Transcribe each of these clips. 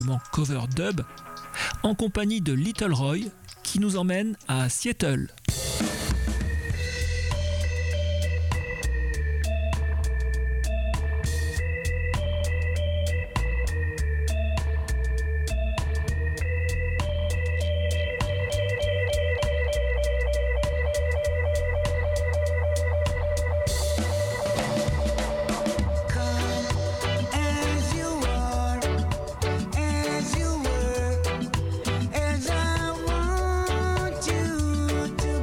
cover dub, en compagnie de Little Roy, qui nous emmène à Seattle. As you were, as I want you to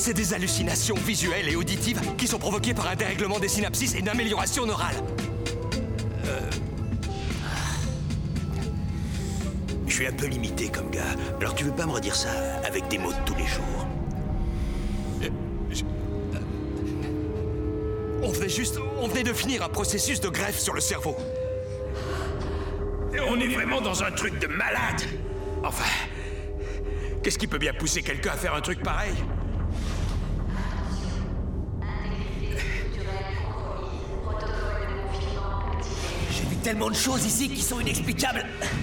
C'est des hallucinations visuelles et auditives qui sont provoquées par un dérèglement des synapses et une amélioration neurale. Je suis un peu limité comme gars. Alors tu veux pas me redire ça avec des mots de tous les jours? On venait de finir un processus de greffe sur le cerveau. Et on est vraiment dans un truc de malade. Enfin, qu'est-ce qui peut bien pousser quelqu'un à faire un truc pareil? J'ai vu tellement de choses ici qui sont inexplicables.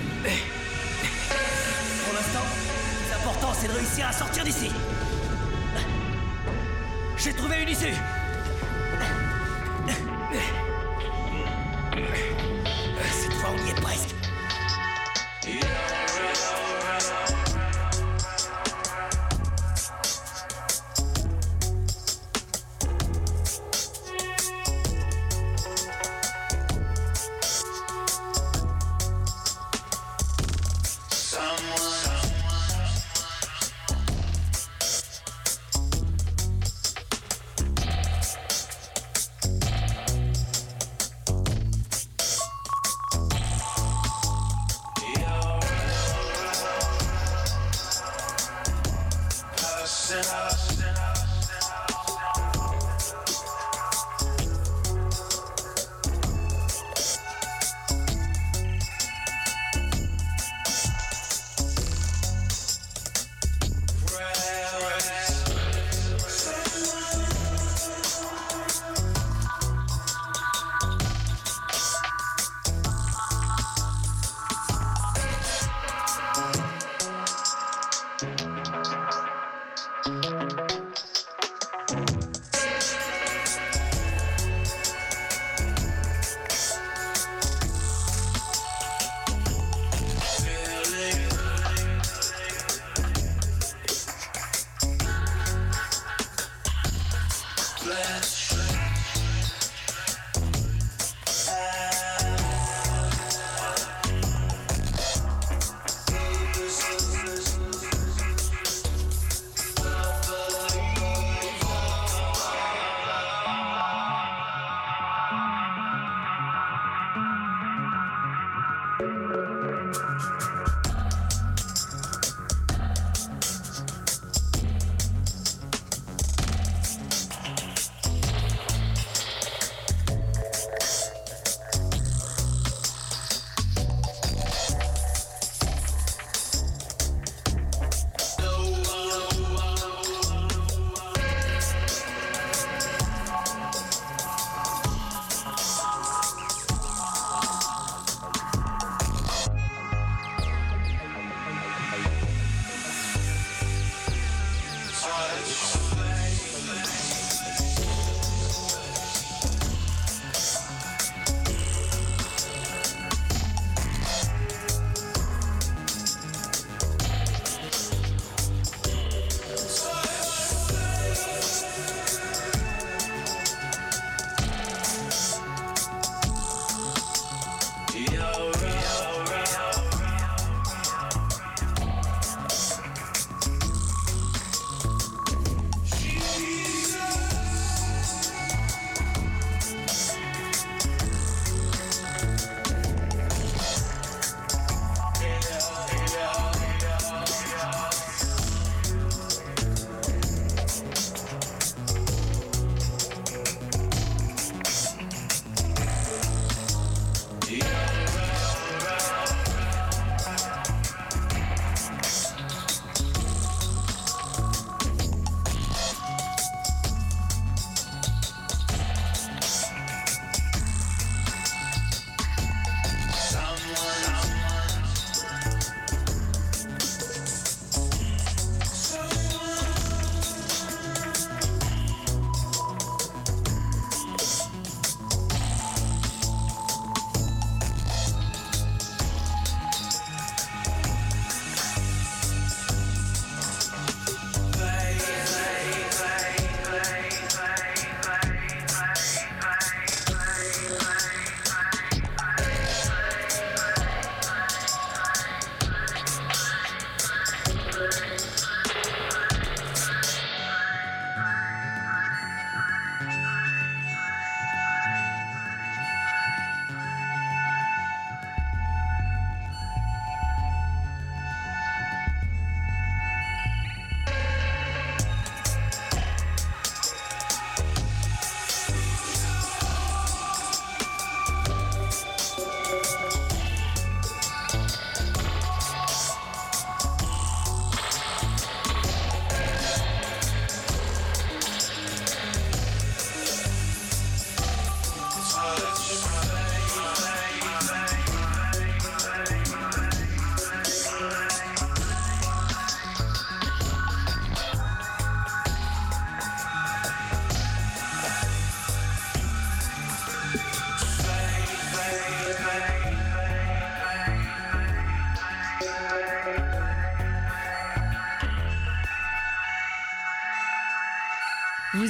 Pour l'instant, le plus important, c'est de réussir à sortir d'ici. J'ai trouvé une issue. Cette fois, on y est presque.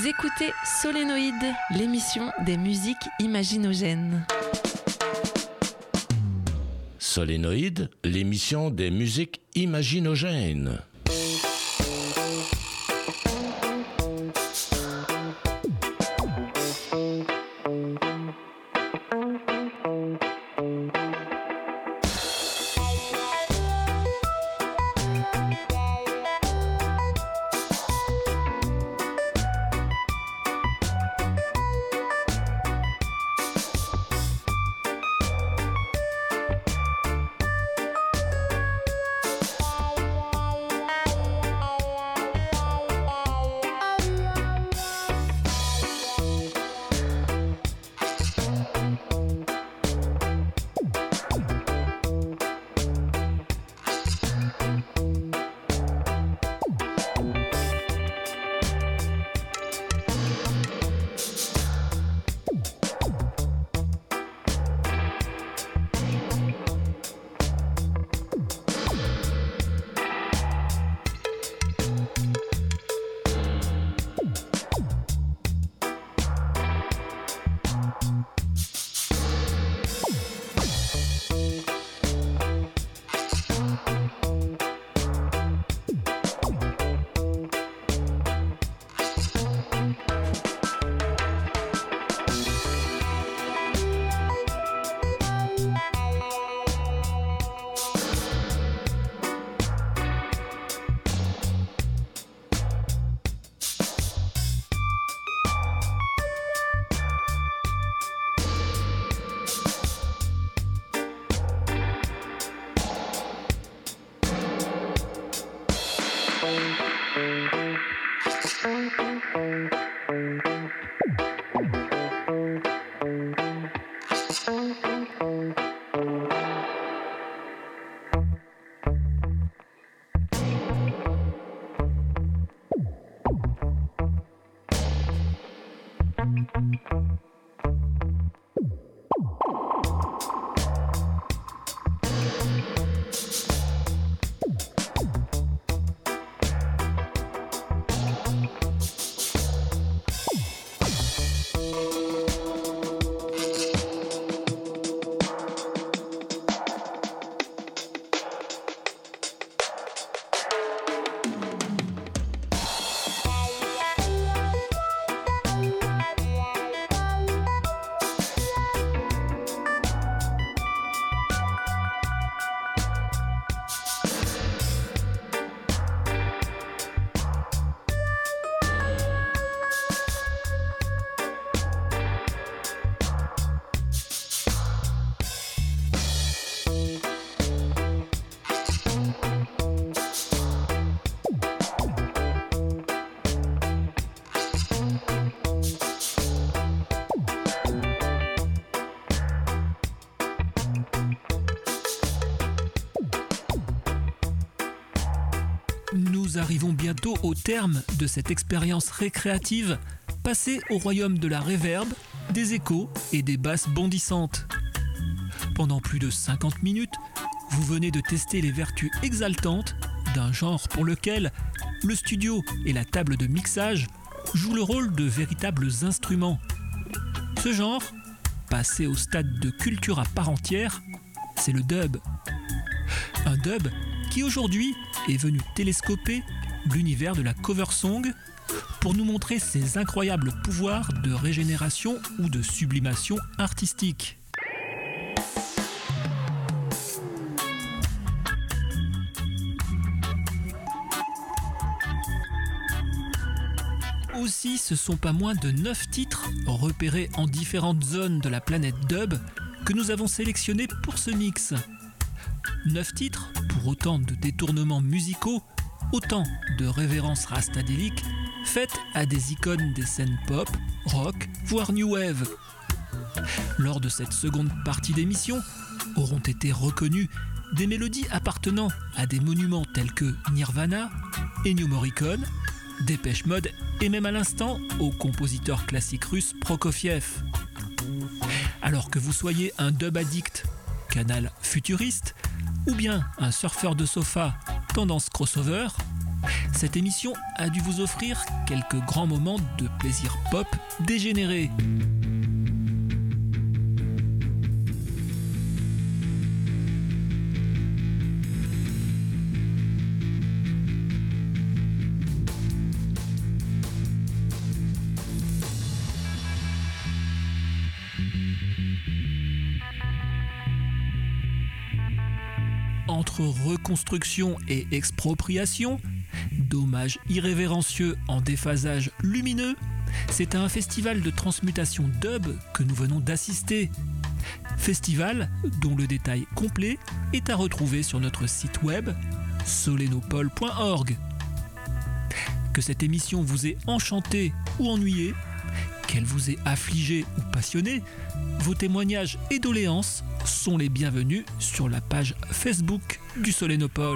Vous écoutez Solénoïde, l'émission des musiques imaginogènes. Solénoïde, l'émission des musiques imaginogènes. Nous arrivons bientôt au terme de cette expérience récréative, passée au royaume de la réverb, des échos et des basses bondissantes. Pendant plus de 50 minutes, vous venez de tester les vertus exaltantes d'un genre pour lequel le studio et la table de mixage jouent le rôle de véritables instruments. Ce genre, passé au stade de culture à part entière, c'est le dub. Un dub qui aujourd'hui est venu télescoper l'univers de la cover song pour nous montrer ses incroyables pouvoirs de régénération ou de sublimation artistique. Aussi, ce sont pas moins de 9 titres repérés en différentes zones de la planète dub que nous avons sélectionnés pour ce mix. 9 titres pour autant de détournements musicaux, autant de révérences rastadéliques faites à des icônes des scènes pop, rock, voire new wave. Lors de cette seconde partie d'émission, auront été reconnues des mélodies appartenant à des monuments tels que Nirvana, Ennio Morricone, Dépêche Mode et même à l'instant au compositeur classique russe Prokofiev. Alors que vous soyez un dub addict, canal futuriste, ou bien un surfeur de sofa, tendance crossover, Cette émission a dû vous offrir quelques grands moments de plaisir pop dégénéré. Entre reconstruction et expropriation, dommages irrévérencieux en déphasage lumineux, c'est à un festival de transmutation dub que nous venons d'assister. Festival dont le détail complet est à retrouver sur notre site web solenopole.org. Que cette émission vous ait enchanté ou ennuyé, qu'elle vous ait affligé ou passionné, vos témoignages et doléances sont les bienvenus sur la page Facebook du Solenopole.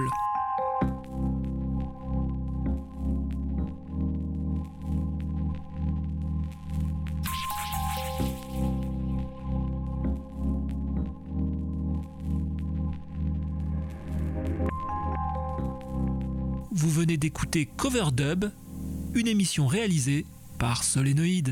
Vous venez d'écouter Cover Dub, une émission réalisée par Solénoïde.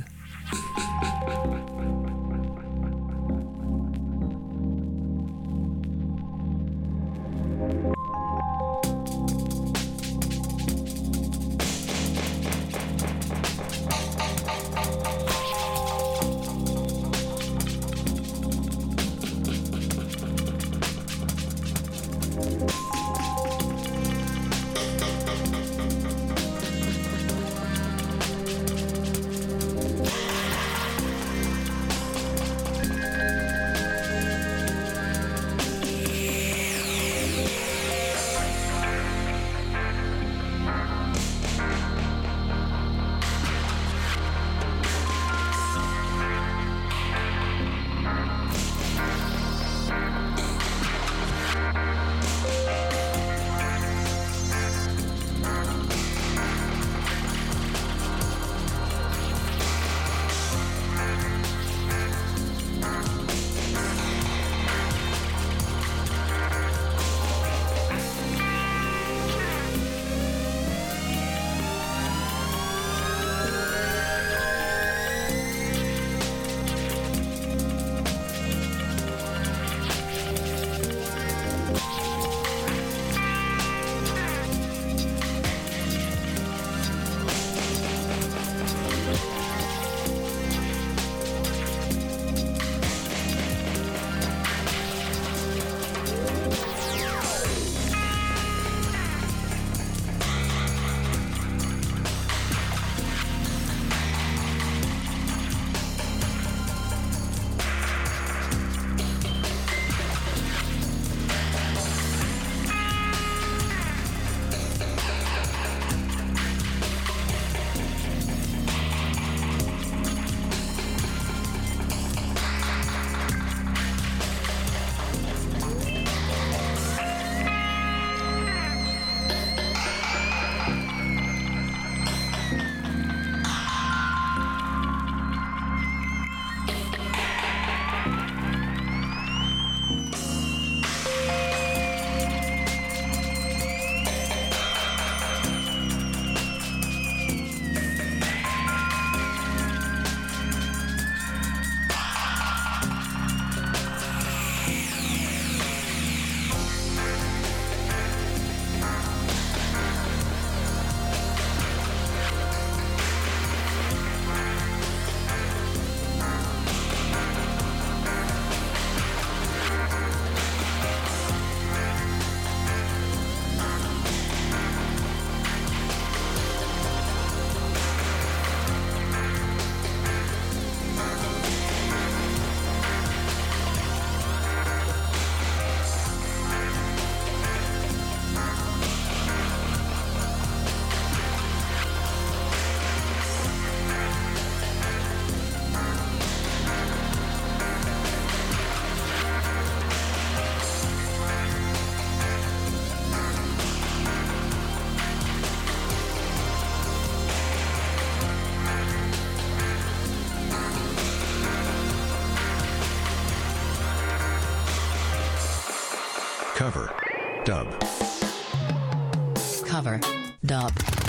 Cover. Dub. Cover. Dub.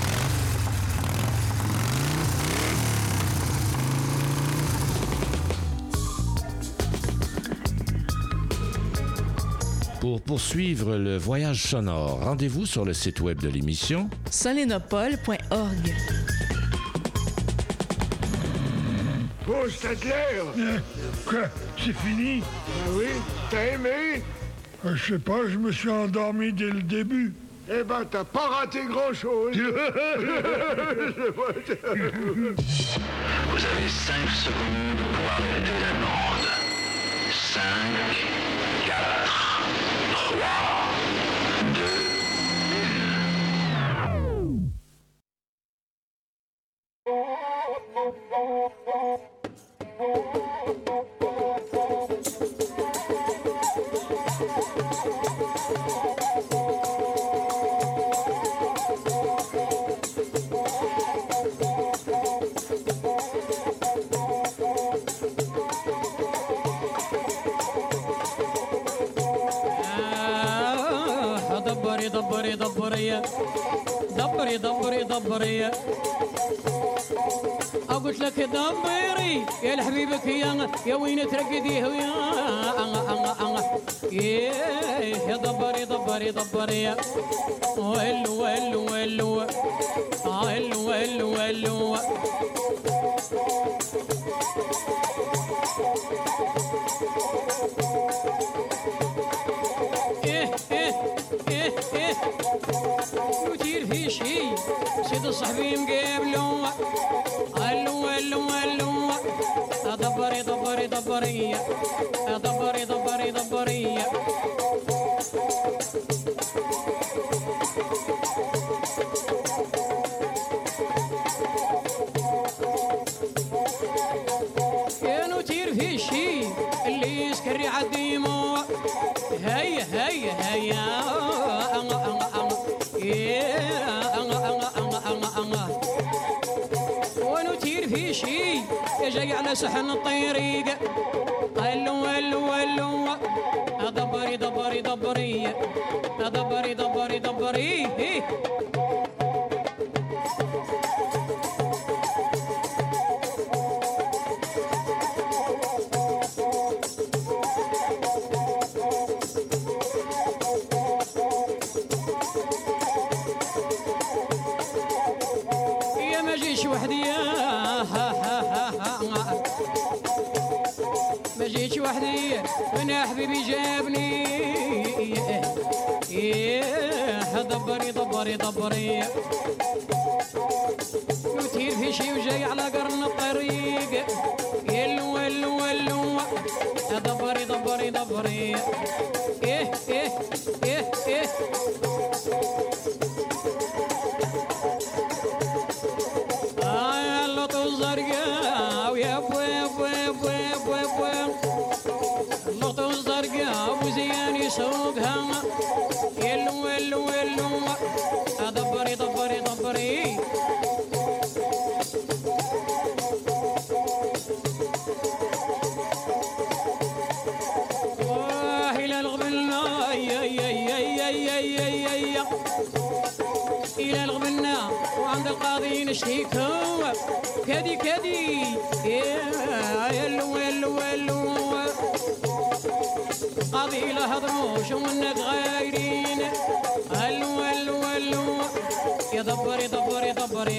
Pour poursuivre le voyage sonore, rendez-vous sur le site web de l'émission solenopole.org. Oh, Stadler! Quoi? C'est fini? Ah oui? T'as aimé? Je sais pas, je me suis endormi dès le début. Eh ben, t'as pas raté grand-chose. Vous avez 5 secondes pour arrêter la bande. 5, 4, 3, 2, دبري قلت لك دبري يا لحبيبك يا وين ترقديه يا دبري ولو وتير في شي سيد صاحبي مقابلو ولو دبري كانوا تير في شي اللي يسكر عديمو هيا ونطير في شي جاي على سحن الطريق ولو دبري يا ما جيش وحدي ما جيتش وحدي انا حبيبي جابني دبري وتير في شي وجاي على قرن الطريق ولو دبري ايه اللطو الزرقاء ويا اللطو الزرقاء ابو زيان يسوقها ولو دبري إلى الغبنا إلى الغبنا وعند القاضي نشتيكو كدي ولو قاضي لا هضموش ومنك غايرين ولو يا دبري